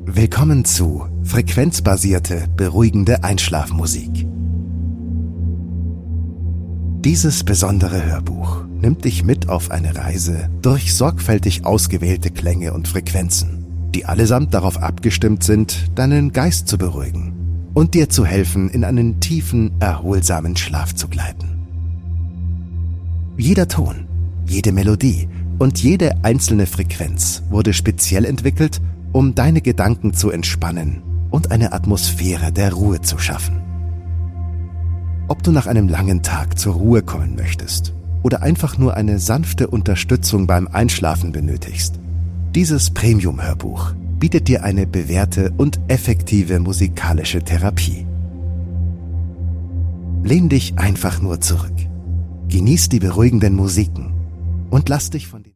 Willkommen zu frequenzbasierte, beruhigende Einschlafmusik. Dieses besondere Hörbuch nimmt dich mit auf eine Reise durch sorgfältig ausgewählte Klänge und Frequenzen, die allesamt darauf abgestimmt sind, deinen Geist zu beruhigen und dir zu helfen, in einen tiefen, erholsamen Schlaf zu gleiten. Jeder Ton, jede Melodie und jede einzelne Frequenz wurde speziell entwickelt, um deine Gedanken zu entspannen und eine Atmosphäre der Ruhe zu schaffen. Ob du nach einem langen Tag zur Ruhe kommen möchtest oder einfach nur eine sanfte Unterstützung beim Einschlafen benötigst, dieses Premium-Hörbuch bietet dir eine bewährte und effektive musikalische Therapie. Lehn dich einfach nur zurück, genieß die beruhigenden Musiken und lass dich von den